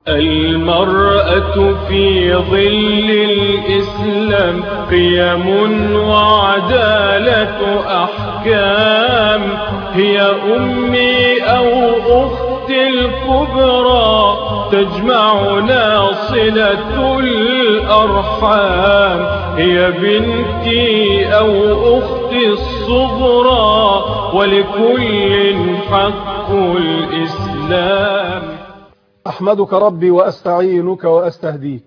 المرأة في ظل الإسلام قيم وعدالة أحكام، هي أمي أو أختي الكبرى، تجمعنا صلة الأرحام، هي بنتي أو أختي الصغرى، ولكل حق الإسلام. أحمدك ربي وأستعينك وأستهديك،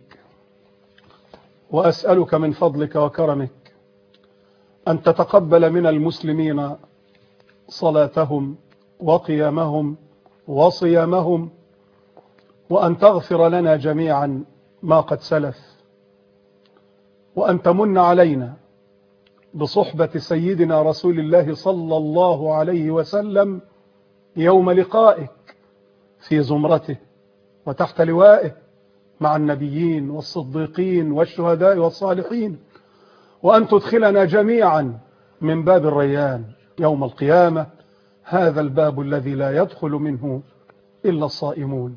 وأسألك من فضلك وكرمك أن تتقبل من المسلمين صلاتهم وقيامهم وصيامهم، وأن تغفر لنا جميعا ما قد سلف، وأن تمن علينا بصحبة سيدنا رسول الله صلى الله عليه وسلم يوم لقائك في زمرته وتحت لوائه مع النبيين والصديقين والشهداء والصالحين، وأن تدخلنا جميعا من باب الريان يوم القيامة، هذا الباب الذي لا يدخل منه إلا الصائمون.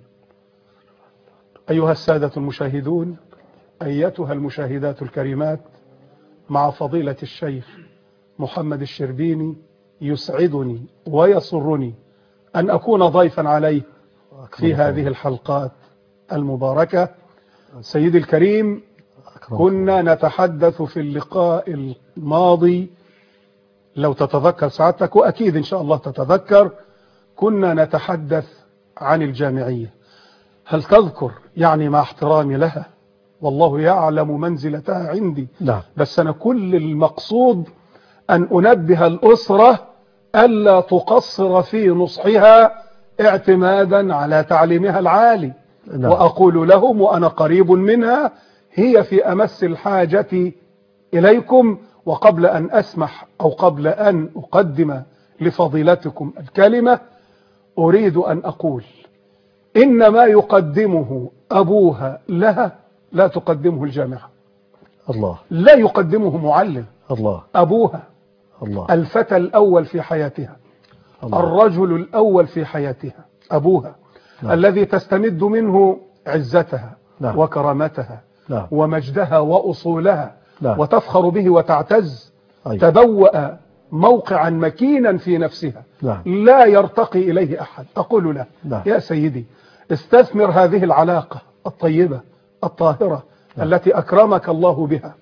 أيها السادة المشاهدون، أيتها المشاهدات الكريمات، مع فضيلة الشيخ محمد الشربيني يسعدني ويسرني أن أكون ضيفا عليه في هذه الحلقات المباركة. سيدي الكريم، كنا نتحدث في اللقاء الماضي، لو تتذكر سعادتك، وأكيد إن شاء الله تتذكر، كنا نتحدث عن الجامعية. هل تذكر؟ يعني مع احترامي لها والله يعلم منزلتها عندي، بس أنا كل المقصود أن أنبه الأسرة ألا تقصر في نصحها اعتمادا على تعليمها العالي. وأقول لهم وأنا قريب منها، هي في أمس الحاجة إليكم. وقبل أن أسمح أو قبل أن أقدم لفضيلتكم الكلمة، أريد أن أقول إن ما يقدمه أبوها لها لا تقدمه الجامعة، الله لا يقدمه معلم، الله أبوها الله الفتى الأول في حياتها، الله الرجل الأول في حياتها، أبوها الذي تستمد منه عزتها وكرامتها ومجدها وأصولها وتفخر به وتعتز. تبوأ موقعا مكينا في نفسها لا يرتقي إليه أحد. أقول له يا سيدي، استثمر هذه العلاقة الطيبة الطاهرة التي أكرمك الله بها،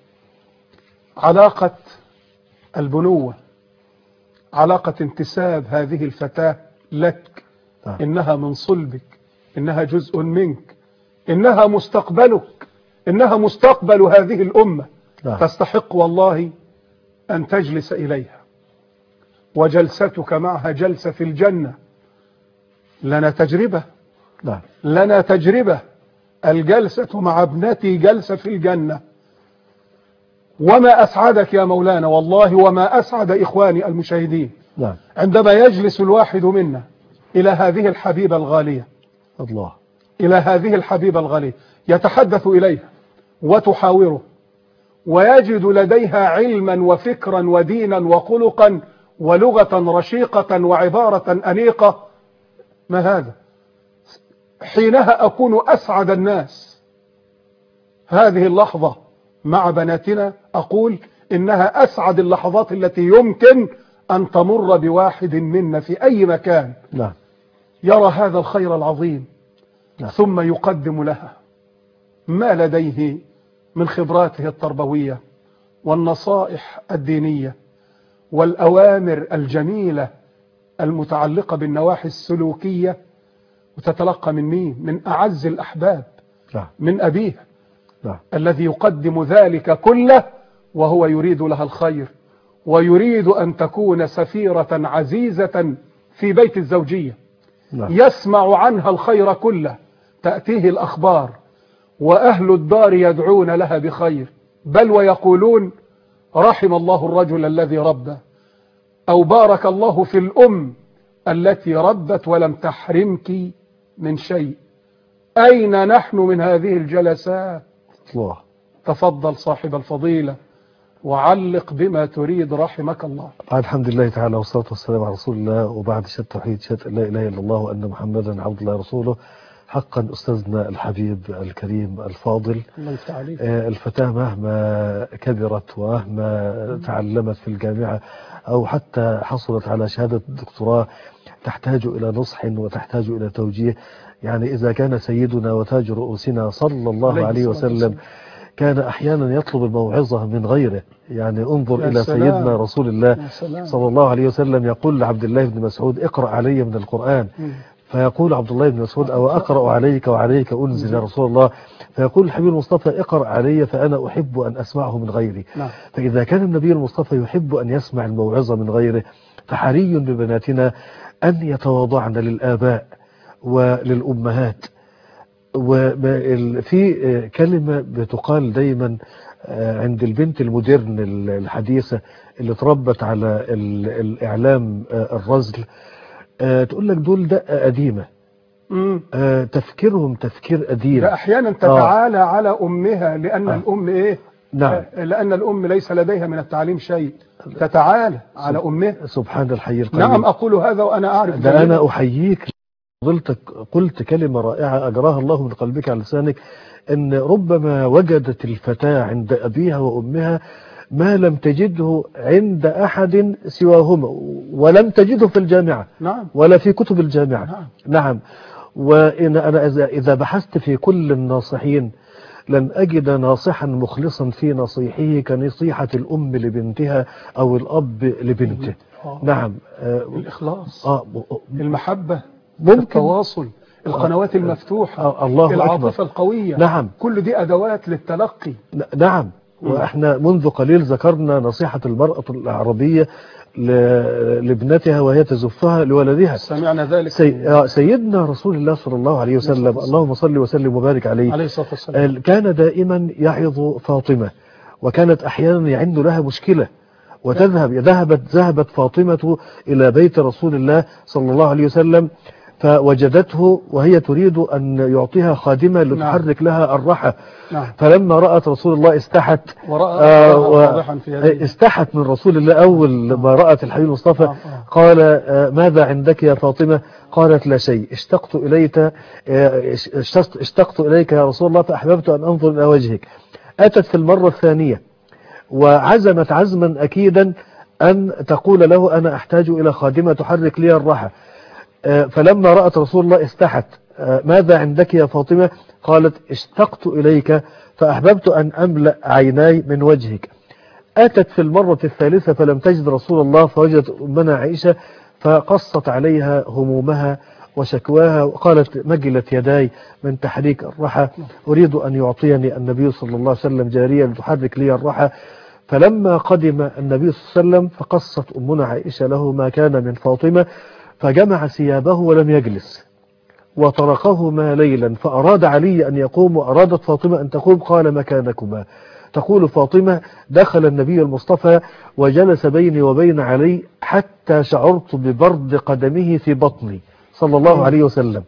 علاقة البنوة، علاقة انتساب هذه الفتاة لك. إنها من صلبك، إنها جزء منك، إنها مستقبلك، إنها مستقبل هذه الأمة. تستحق والله أن تجلس إليها، وجلستك معها جلسة في الجنة. لنا تجربة، لنا تجربة، الجلسة مع ابنتي جلسة في الجنة. وما أسعدك يا مولانا والله، وما أسعد إخواني المشاهدين عندما يجلس الواحد منا إلى هذه الحبيبة الغالية، الله إلى هذه الحبيبة الغالية، يتحدث إليها وتحاوره، ويجد لديها علما وفكرا ودينا وخلقا ولغة رشيقة وعبارة أنيقة. ما هذا؟ حينها أكون أسعد الناس. هذه اللحظة مع بناتنا أقول إنها أسعد اللحظات التي يمكن أن تمر بواحد منا في أي مكان. يرى هذا الخير العظيم ثم يقدم لها ما لديه من خبراته التربوية والنصائح الدينية والأوامر الجميلة المتعلقة بالنواحي السلوكية، وتتلقى من مين؟ من أعز الأحباب، من أبيها الذي يقدم ذلك كله، وهو يريد لها الخير، ويريد أن تكون سفيرة عزيزة في بيت الزوجية. يسمع عنها الخير كله، تأتيه الأخبار، وأهل الدار يدعون لها بخير، بل ويقولون رحم الله الرجل الذي ربى، أو بارك الله في الأم التي ربت ولم تحرمك من شيء. أين نحن من هذه الجلسات؟ الله. تفضل صاحب الفضيلة وعلق بما تريد رحمك الله. الحمد لله تعالى والصلاة والسلام على رسول الله، وبعد شهادة التوحيد، شهادة لا إله إلا الله وأن محمدا عبد الله ورسوله. حقا أستاذنا الحبيب الكريم الفاضل. الله يفتح عليك. الفتاة مهما كبرت ومهما تعلمت في الجامعة أو حتى حصلت على شهادة دكتوراه تحتاج إلى نصح وتحتاج إلى توجيه. يعني إذا كان سيدنا وتاج رؤوسنا صلى الله عليه وسلم كان أحيانا يطلب الموعظة من غيره. يعني انظر إلى سيدنا رسول الله صلى الله عليه وسلم يقول لعبد الله بن مسعود اقرأ علي من القرآن، فيقول عبد الله بن مسعود أو أقرأ عليك وعليك أنزل يا رسول الله، فيقول الحبيب المصطفى اقرأ علي فأنا أحب أن أسمعه من غيري. فإذا كان النبي المصطفى يحب أن يسمع الموعظة من غيره فحري ببناتنا أن يتواضعن للآباء وللأمهات. وفي كلمة بتقال دايما عند البنت المودرن الحديثة اللي تربت على الإعلام الرذل، تقول لك دول دقة قديمة، تفكيرهم تفكير قديم. ده أحيانا تتعالى على أمها لأن الأم إيه؟ نعم. لأن الأم ليس لديها من التعليم شيء، تتعالى على أمها. سبحان الحي القيوم. نعم أقول هذا وأنا أعرف ده أنا أحييك، فضلتك قلت كلمة رائعة أجراها الله من قلبك على لسانك، أن ربما وجدت الفتاة عند أبيها وأمها ما لم تجده عند أحد سواهما، ولم تجده في الجامعة. نعم. ولا في كتب الجامعة. نعم. نعم. وإن أنا إذا بحثت في كل الناصحين لن أجد ناصحا مخلصا في نصيحه كنصيحة الأم لبنتها أو الأب لبنته. نعم. الإخلاص، المحبة، ممكن التواصل، القنوات المفتوحة، الله العاطفة أكبر. القوية. نعم. كل دي أدوات للتلقي. نعم. وإحنا منذ قليل ذكرنا نصيحة المرأة العربية لابنتها وهي تزفها لولدها. سمعنا ذلك. سيدنا رسول الله صلى الله عليه وسلم اللهم صل وسلم وبارك عليه الصلاة والسلام كان دائما يعظ فاطمة، وكانت أحيانا يعند لها مشكلة وتذهب. ذهبت فاطمة إلى بيت رسول الله صلى الله عليه وسلم فوجدته وهي تريد أن يعطيها خادمة لتحرك لها الرحى. فلما رأت رسول الله استحت استحت من رسول الله. أول ما رأت الحبيب المصطفى قال ماذا عندك يا فاطمة؟ قالت لا شيء، اشتقت إليك يا رسول الله فأحببت أن أنظر إلى وجهك. أتت في المرة الثانية وعزمت عزما أكيدا أن تقول له أنا أحتاج إلى خادمة تحرك لي الرحى. فلما رأت رسول الله استحت، ماذا عندك يا فاطمة؟ قالت اشتقت إليك فأحببت أن أملأ عيناي من وجهك. أتت في المرة الثالثة فلم تجد رسول الله فوجدت أمنا عائشة فقصت عليها همومها وشكواها وقالت مجلت يداي من تحريك الرحى، أريد أن يعطيني النبي صلى الله عليه وسلم جارية لتحرك لي الرحى. فلما قدم النبي صلى الله عليه وسلم فقصت أمنا عائشة له ما كان من فاطمة، فجمع ثيابه ولم يجلس وطرقهما ليلا، فأراد علي أن يقوم وأرادت فاطمة أن تقوم، قال مكانكما. تقول فاطمة دخل النبي المصطفى وجلس بيني وبين علي حتى شعرت ببرد قدمه في بطني صلى الله عليه وسلم.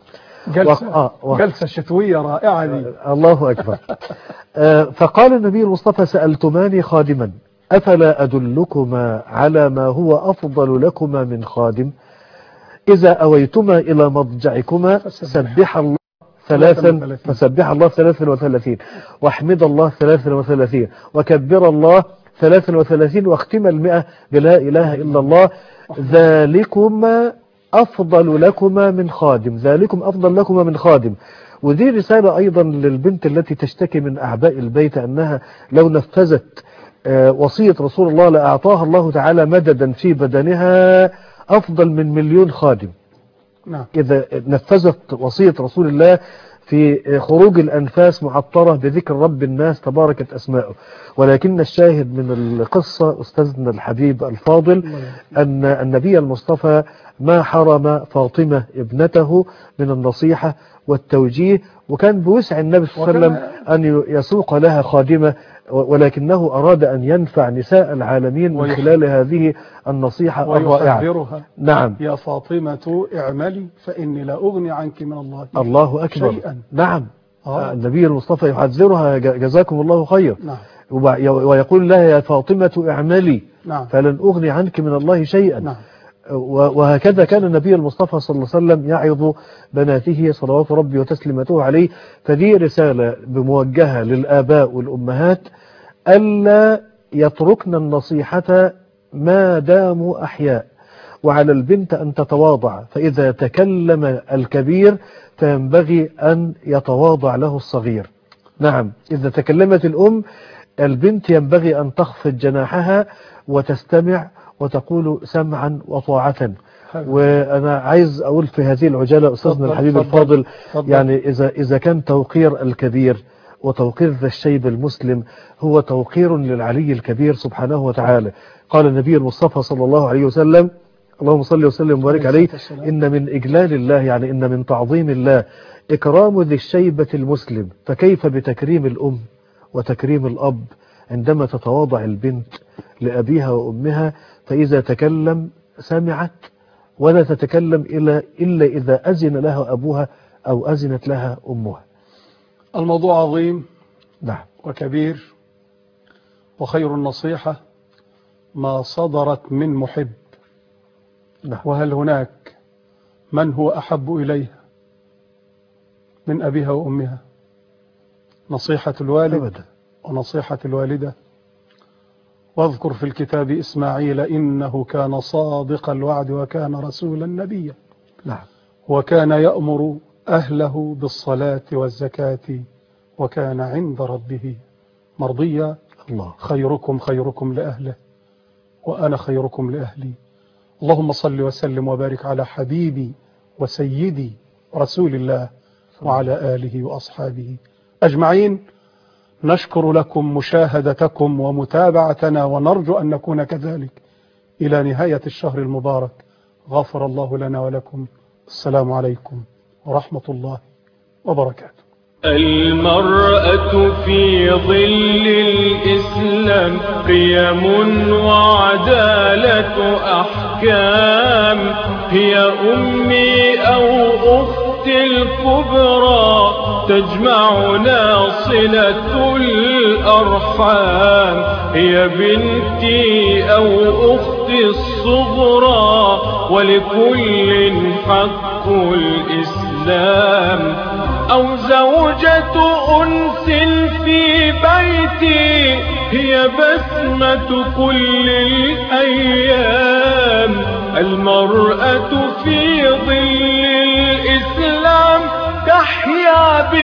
جلسة شتوية رائعة دي. الله أكبر. فقال النبي المصطفى سألتماني خادما أفلا أدلكما على ما هو أفضل لكما من خادم؟ إذا أويتما إلى مضجعكما سبح الله ثلاثا، فسبح الله 33 واحمد الله 33 وكبر الله 33 واختم 100 بلا إله إلا الله. ذلكما أفضل لكما من خادم، ذلكم أفضل لكما من خادم. ودي رسالة أيضا للبنت التي تشتكي من أعباء البيت أنها لو نفذت وصية رسول الله لأعطاها الله تعالى مددا في بدنها أفضل من 1,000,000 خادم. إذا نفذت وصية رسول الله في خروج الأنفاس معطرة بذكر رب الناس تباركت أسماؤه. ولكن الشاهد من القصة أستاذنا الحبيب الفاضل أن النبي المصطفى ما حرم فاطمة ابنته من النصيحة والتوجيه، وكان بوسع النبي صلى الله عليه وسلم أن يسوق لها خادمة، ولكنه أراد أن ينفع نساء العالمين من خلال هذه النصيحة الرائعة. نعم. يا فاطمة اعملي فإني لا أغني عنك من الله أكبر شيئا. نعم. النبي المصطفى يحذرها جزاكم الله خير. نعم. ويقول لها يا فاطمة اعملي نعم. فلن أغني عنك من الله شيئا. نعم. وهكذا كان النبي المصطفى صلى الله عليه وسلم يعظ بناته صلوات ربي وتسليماته عليه. فدي رسالة بموجهة للآباء والأمهات ألا يتركن النصيحة ما داموا أحياء، وعلى البنت أن تتواضع، فإذا تكلم الكبير فينبغي أن يتواضع له الصغير. نعم، إذا تكلمت الأم البنت ينبغي أن تخفض جناحها وتستمع وتقول سمعا وطاعة. وأنا عايز أقول في هذه العجالة أستاذنا الحبيب الفاضل، يعني إذا كان توقير الكبير وتوقير ذا الشيب المسلم هو توقير للعلي الكبير سبحانه وتعالى. قال النبي المصطفى صلى الله عليه وسلم اللهم صل وسلم وبارك عليه إن من إجلال الله، يعني إن من تعظيم الله إكرام ذي الشيبة المسلم، فكيف بتكريم الأم وتكريم الأب عندما تتواضع البنت لأبيها وأمها، فإذا تكلم سمعت ولا تتكلم إلا إذا أذن لها أبوها أو أذنت لها أمها. الموضوع عظيم نعم وكبير، وخير النصيحة ما صدرت من محب. نعم. وهل هناك من هو أحب إليها من أبيها وأمها؟ نصيحة الوالد أبدا. ونصيحة الوالدة. واذكر في الكتاب إسماعيل إنه كان صادق الوعد وكان رسولا نبيا. نعم. وكان يأمر أهله بالصلاة والزكاة وكان عند ربه مرضيا. الله. خيركم خيركم لأهله وأنا خيركم لأهلي. اللهم صل وسلم وبارك على حبيبي وسيدي رسول الله وعلى آله وأصحابه أجمعين. نشكر لكم مشاهدتكم ومتابعتنا، ونرجو أن نكون كذلك إلى نهاية الشهر المبارك. غفر الله لنا ولكم. السلام عليكم ورحمة الله وبركاته. المرأة في ظل الإسلام قيم وعدالة أحكام، هي أمي أو أختي الكبرى، تجمعنا صلة الأرحام، هي بنتي أو أختي الصغرى، ولكل حق الإسلام. أو زوجة أنس في بيتي، هي بسمة كل الأيام. المرأة في ظل الإسلام تحيا